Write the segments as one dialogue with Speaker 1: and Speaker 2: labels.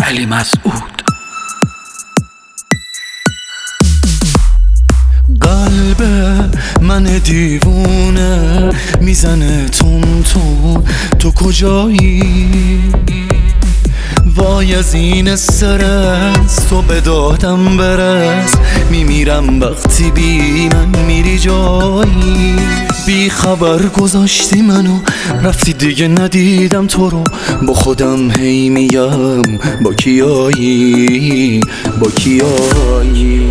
Speaker 1: علی مسعود.
Speaker 2: قلب من دیوونه میزنه تون تون، تو کجایی؟ وای از این استرس، تو به دادم برس. میمیرم وقتی بی من میری جایی. بی خبر گذاشتی منو، رفتی دیگه ندیدم تو رو. با خودم هی میم با کیایی، با کیایی.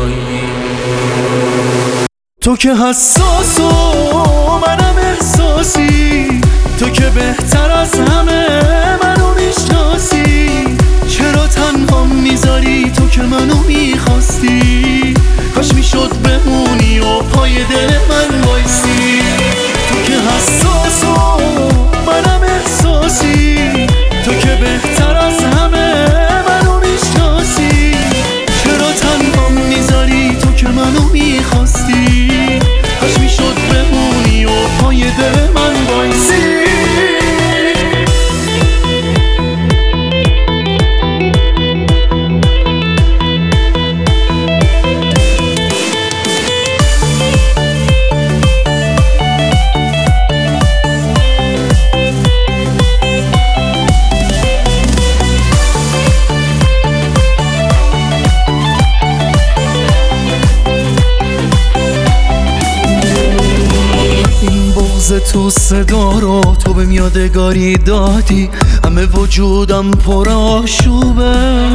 Speaker 2: تو که حساس و منم احساسی، تو که بهتر از همه منو میشناسی. چرا تنها میذاری تو که منو میخواستی؟ کاش میشد بمونی و پای دل من وایسی. تو که حساس و منم احساسی، تو که بهتر از همه منو میشناسی. چرا تنها میذاری تو که منو میخواستی؟ کاش میشد بمونی و پای دل من وایسی. تو صدا رو تو بهم یادگاری دادی، همه وجودم پر آشوبه.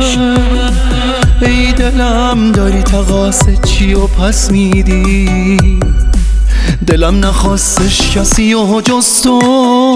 Speaker 2: ای دلم داری تقاص چی و پس میدی؟ دلم نخواستش کسی و جز تو.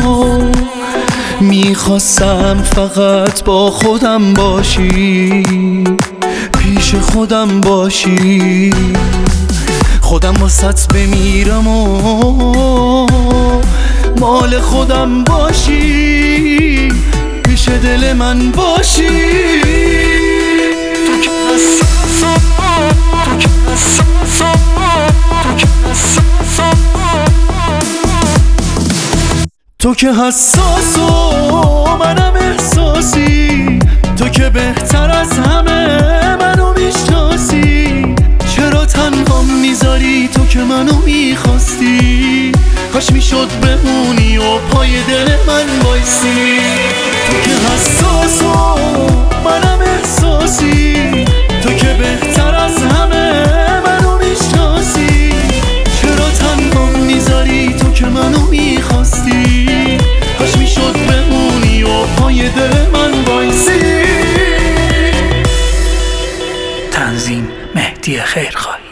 Speaker 2: میخواستم فقط با خودم باشی، پیش خودم باشی. خودم واسط بمیرم و مال خودم باشی، پیش دل من باشی. تو که حساس، تو که حساس، تو که حساس، تو که حساس و منم احساسی. تو که بهتر از همه منو میشناسی. چرا تنها میذاری تو که منو میخواستی؟ کاش میشد بمونی و پای دل من وایسی. تو که حساس و منم احساسی، تو که بهتر از همه منو میشناسی. چرا تنها میذاری تو که منو میخواستی؟ کاش میشد بمونی و پای دل من وایسی.
Speaker 1: تنظیم مهدی خیرخواه.